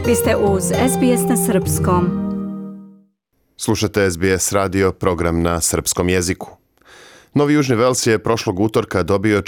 Vi ste uz SBS na Srpskom. Slušate SBS radio, program na srpskom jeziku. Novi Južni Vels je prošlog utorka dobio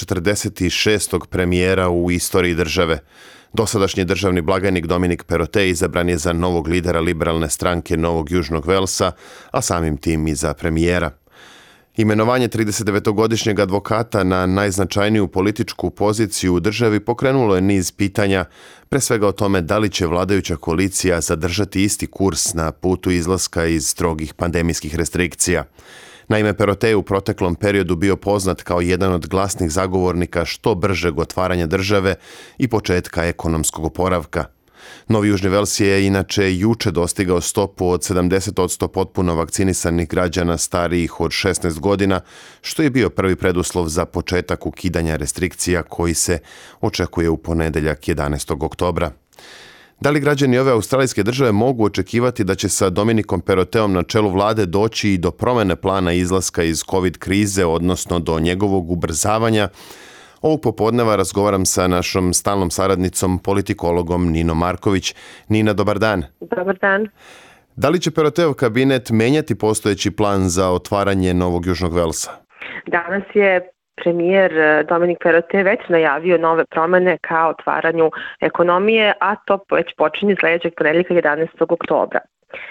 46. premijera u istoriji države. Dosadašnji državni blagajnik Dominic Perrottet izabran je za novog lidera liberalne stranke Novog Južnog Velsa, a samim tim i za premijera. Imenovanje 39-godišnjeg advokata na najznačajniju političku poziciju u državi pokrenulo je niz pitanja, pre svega o tome da li će vladajuća koalicija zadržati isti kurs na putu izlaska iz strogih pandemijskih restrikcija. Naime, Perrottet je u proteklom periodu bio poznat kao jedan od glasnih zagovornika što bržeg otvaranja države i početka ekonomskog oporavka. Novi Južni Vels je inače juče dostigao stopu od 70% potpuno vakcinisanih građana starijih od 16 godina, što je bio prvi preduslov za početak ukidanja restrikcija koji se očekuje u ponedeljak 11. oktobra. Da li građani ove australijske države mogu očekivati da će sa Dominicom Perrottetom na čelu vlade doći i do promjene plana izlaska iz COVID krize, odnosno do njegovog ubrzavanja? Ovog popodneva razgovaram sa našom stalnom saradnicom, politikologom Ninom Marković. Nina, dobar dan. Dobar dan. Da li će Perrottetov kabinet menjati postojeći plan za otvaranje Novog Južnog Velsa? Danas je premijer Dominic Perrottet već najavio nove promjene ka otvaranju ekonomije, a to već počinje sljedećeg ponedeljka 11. oktobra.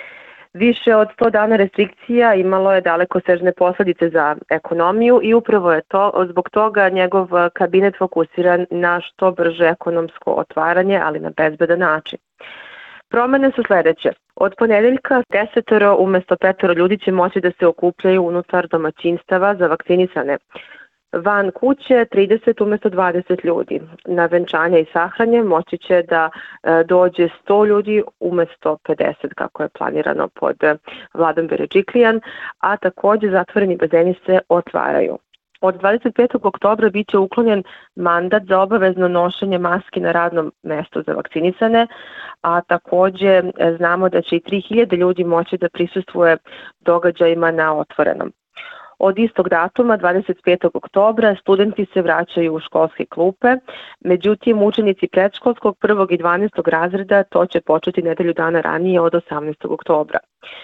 Više od 100 dana restrikcija imalo je dalekosežne posljedice za ekonomiju i upravo je to zbog toga njegov kabinet fokusiran na što brže ekonomsko otvaranje, ali na bezbedan način. Promjene su sljedeće. Od ponedeljka 10 umjesto 5 ljudi će moći da se okupljaju unutar domaćinstava za vakcinisane. Van kuće 30 umjesto 20 ljudi. Na venčanje i sahranje moći će da dođe 100 ljudi umjesto 50 kako je planirano pod vladom Berejiklian, a također zatvoreni bazeni se otvaraju. Od 25. oktobra bit će uklonjen mandat za obavezno nošenje maski na radnom mjestu za vakcinisane, a također znamo da će i 3000 ljudi moći da prisustvuje događajima na otvorenom. Od istog datuma, 25. oktobra, studenti se vraćaju u školske klupe, međutim učenici predškolskog 1. i 12. razreda to će početi nedelju dana ranije od 18. oktobra.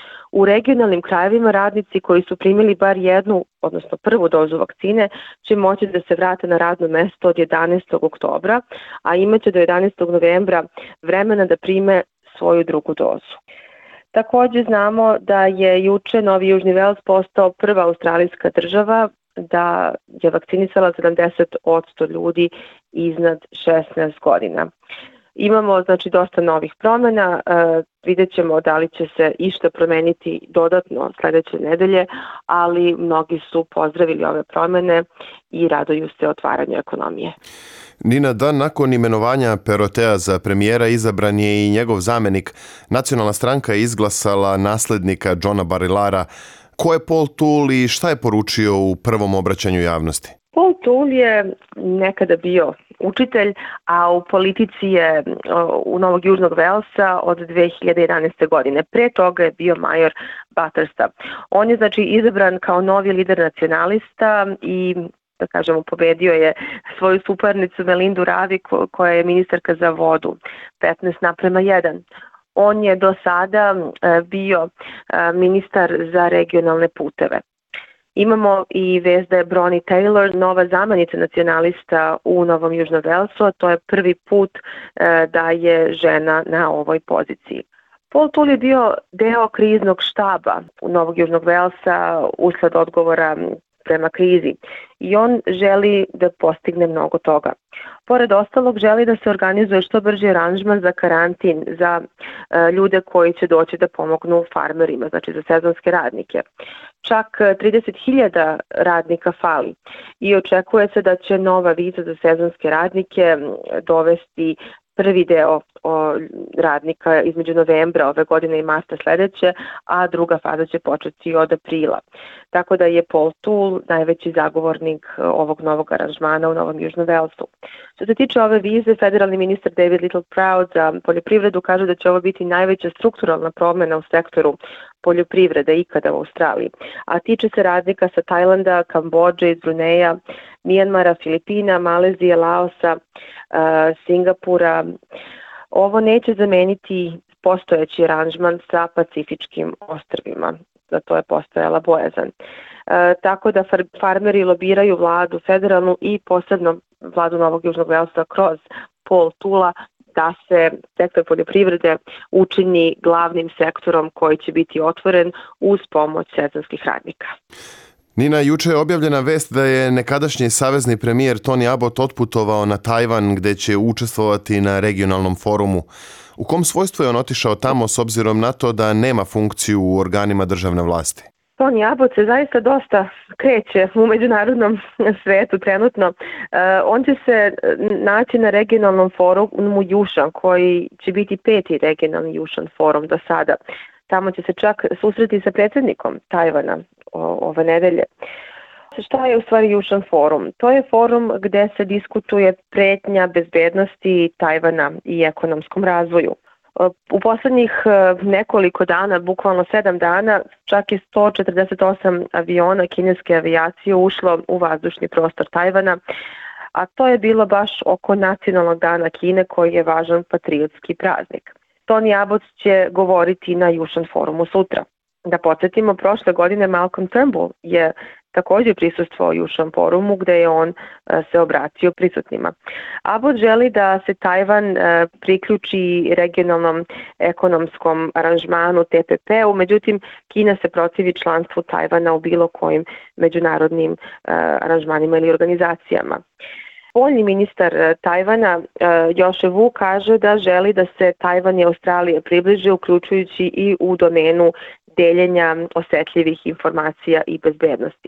U regionalnim krajevima radnici koji su primili bar jednu, odnosno prvu dozu vakcine, će moći da se vrate na radno mesto od 11. oktobra, a imaće do 11. novembra vremena da prime svoju drugu dozu. Također znamo da je juče Novi Južni Vels postao prva australijska država da je vakcinisala 70% ljudi iznad 16 godina. Imamo dosta novih promjena, vidjet ćemo da li će se išta promeniti dodatno sljedeće nedelje, ali mnogi su pozdravili ove promjene i raduju se otvaranju ekonomije. Nina, dan nakon imenovanja Perrotteta za premijera izabran je i njegov zamjenik. Nacionalna stranka je izglasala naslednika Johna Barilara. Ko je Paul Toole i šta je poručio u prvom obraćanju javnosti? Paul Toole je nekada bio učitelj, a u politici je u Novog Južnog Velsa od 2011. godine. Pre toga je bio major Bathursta. On je izabran kao novi lider nacionalista i da kažemo, pobedio je svoju suparnicu Melindu Ravi koja je ministarka za vodu 15:1. On je do sada bio ministar za regionalne puteve. Imamo i vest da je Bronnie Taylor nova zamjenica nacionalista u Novom Južnom Velsu, a to je prvi put da je žena na ovoj poziciji. Paul Toole je bio deo kriznog štaba u Novog Južnog Velsa usled odgovora prema krizi i on želi da postigne mnogo toga. Pored ostalog, želi da se organizuje što brži aranžman za karantin za ljude koji će doći da pomognu farmerima, za sezonske radnike. Čak 30.000 radnika fali i očekuje se da će nova viza za sezonske radnike dovesti prvi deo radnika između novembra ove godine i marta sljedeće, a druga faza će početi od aprila. Tako da je Paul Toole najveći zagovornik ovog novog aranžmana u Novom Južnom Velsu. Što se tiče ove vize, federalni ministar David Littleproud za poljoprivredu kaže da će ovo biti najveća strukturalna promjena u sektoru poljoprivrede ikada u Australiji, a tiče se radnika sa Tajlanda, Kambodže, iz Bruneja, Mijanmara, Filipina, Malezije, Laosa, Singapura, Ovo neće zameniti postojeći aranžman sa Pacifičkim ostrvima, za to je postojala bojazan. Tako da farmeri lobiraju vladu federalnu i posebno vladu Novog Južnog Velsa kroz Paul Tula da se sektor poljoprivrede učini glavnim sektorom koji će biti otvoren uz pomoć sezonskih radnika. Nina, juče je objavljena vest da je nekadašnji savezni premijer Tony Abbott otputovao na Tajvan gde će učestvovati na regionalnom forumu. U kom svojstvu je on otišao tamo s obzirom na to da nema funkciju u organima državne vlasti? Tony Abbott se zaista dosta kreće u međunarodnom svetu trenutno. On će se naći na regionalnom forumu Jušan, koji će biti 5. regionalni Jušan forum do sada. Tamo će se čak susreti sa predsjednikom Tajvana ove nedelje. Šta je u stvari Jušan forum? To je forum gde se diskutuje pretnja bezbednosti Tajvana i ekonomskom razvoju. U poslednjih nekoliko dana, bukvalno 7 dana, čak je 148 aviona kineske avijacije ušlo u vazdušni prostor Tajvana, a to je bilo baš oko nacionalnog dana Kine koji je važan patriotski praznik. Tony Abbott će govoriti na Jušan forumu sutra. Da podsjetimo, prošle godine Malcolm Turnbull je također prisustvovao Jušan forumu gde je on se obratio prisutnima. Abbott želi da se Tajvan priključi regionalnom ekonomskom aranžmanu TPP-u, međutim Kina se protivi članstvu Tajvana u bilo kojim međunarodnim aranžmanima ili organizacijama. Spoljni ministar Tajvana Joše Wu kaže da želi da se Tajvan i Australija približe, uključujući i u domenu deljenja osetljivih informacija i bezbednosti.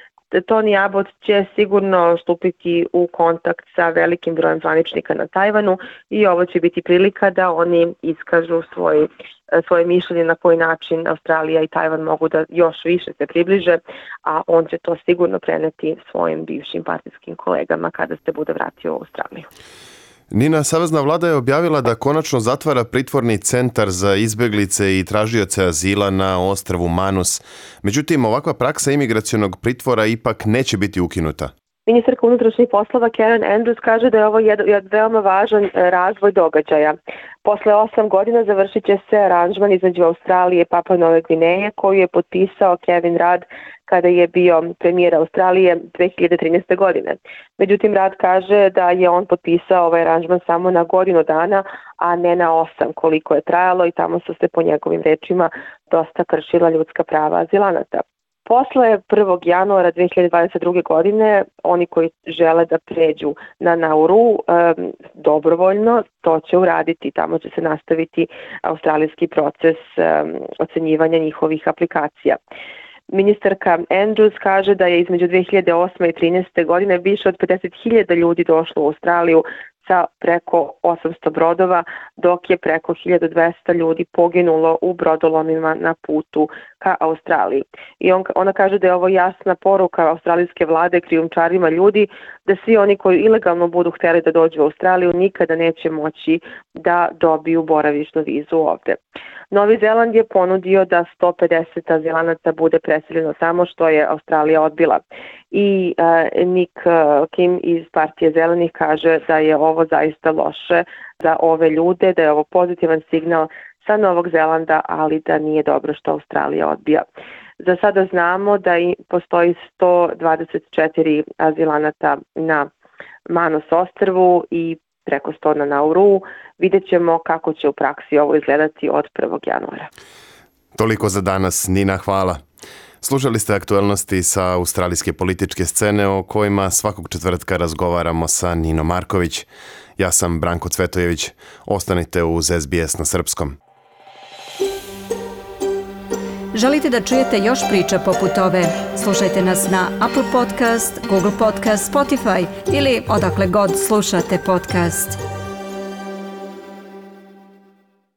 Tony Abbott će sigurno stupiti u kontakt sa velikim brojem zvaničnika na Tajvanu i ovo će biti prilika da oni iskažu svoje mišljenje na koji način Australija i Tajvan mogu da još više se približe, a on će to sigurno preneti svojim bivšim partijskim kolegama kada se bude vratio u Australiju. Nina, savezna vlada je objavila da konačno zatvara pritvorni centar za izbeglice i tražioce azila na ostrvu Manus. Međutim, ovakva praksa imigracionog pritvora ipak neće biti ukinuta. Ministarka unutrašnjih poslova Karen Andrews kaže da je ovo jedan veoma važan razvoj događaja. Posle 8 godina završit će se aranžman između Australije i Papua Nove Gvineje koju je potpisao Kevin Rudd kada je bio premijer Australije 2013. godine. Međutim, Rudd kaže da je on potpisao ovaj aranžman samo na godinu dana, a ne na 8 koliko je trajalo i tamo su se po njegovim rečima dosta kršila ljudska prava azilanata. Posle 1. januara 2022. godine, oni koji žele da pređu na Nauru dobrovoljno, to će uraditi. Tamo će se nastaviti australijski proces ocenjivanja njihovih aplikacija. Ministarka Andrews kaže da je između 2008. i 2013. godine više od 50.000 ljudi došlo u Australiju sa preko 800 brodova, dok je preko 1200 ljudi poginulo u brodolomima na putu ka Australiji. I ona kaže da je ovo jasna poruka australijske vlade krijumčarima ljudi da svi oni koji ilegalno budu hteli da dođu u Australiju nikada neće moći da dobiju boravišnu vizu ovde. Novi Zeland je ponudio da 150 azilanata bude preseljeno tamo, što je Australija odbila. I Nick Kim iz partije Zelenih kaže da je ovo zaista loše za ove ljude, da je ovo pozitivan signal sa Novog Zelanda, ali da nije dobro što Australija odbija. Za sada znamo da postoji 124 azilanata na Manus ostrvu i preko 100 na Nauru. Vidjet ćemo kako će u praksi ovo izgledati od 1. januara. Toliko za danas. Nina, hvala. Slušali ste aktualnosti sa australijske političke scene o kojima svakog četvrtka razgovaramo sa Ninom Marković. Ja sam Branko Cvetojević. Ostanite uz SBS na srpskom. Želite da čujete još priča poput ove? Slušajte nas na Apple Podcast, Google Podcast, Spotify ili odakle god slušate podcast.